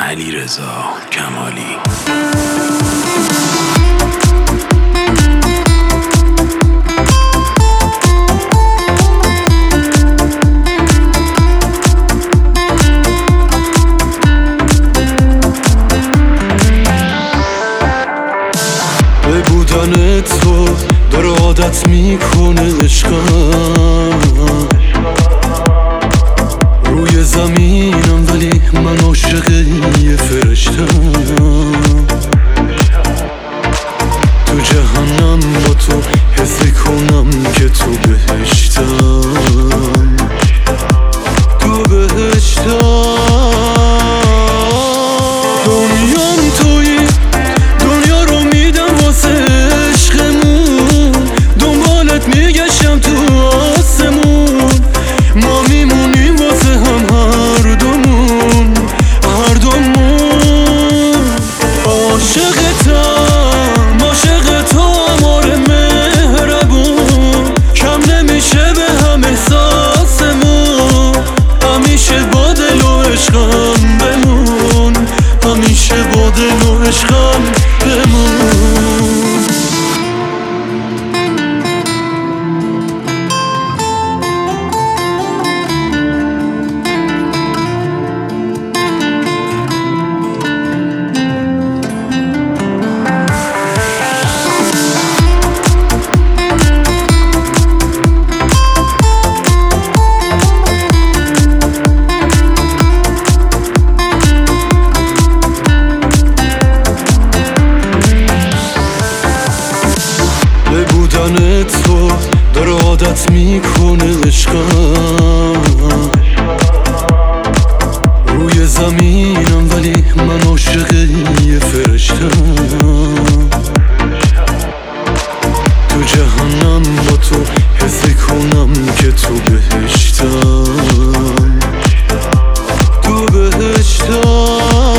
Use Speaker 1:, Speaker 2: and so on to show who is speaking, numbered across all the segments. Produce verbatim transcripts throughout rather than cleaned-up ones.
Speaker 1: علیرضا کمالی.
Speaker 2: به بودن تو داره عادت میکنه عشقم، روی زمینم ولی من عاشق یه فرشتم. تو جهنم با تو حس کنم که تو بهشتم، تو بهشتم. دنیام تویی، دنیا رو میدم واسه عشقمون، دنبالت میگشتم تو آسمون. ما میمونیم واسه هم هر دومون، هر دومون. عاشقتم، عاشق تو امار مهربون، کم نمیشه به هم احساسمون. همیشه با دل و عشقم بمون، همیشه با دل و عشقم بمون. بودن تو داره عادت میکنه عشقم، روی زمینم ولی من عاشق یه فرشتم. تو جهنم با تو حس کنم که تو بهشتم، تو بهشتم.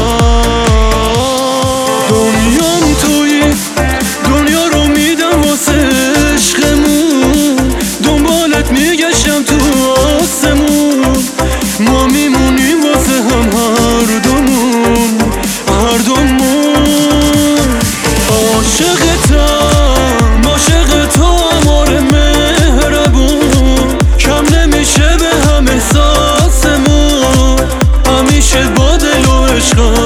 Speaker 2: دنیام تویی، دنیا رو میدم واسه عشقمون، دنبالت میگشتم تو آسمون. ما میمونیم واسه هم هر دومون، هر دومون. عاشقتم، عاشق تو امار مهربون، کم نمیشه به هم احساسمون. همیشه با دل و عشقم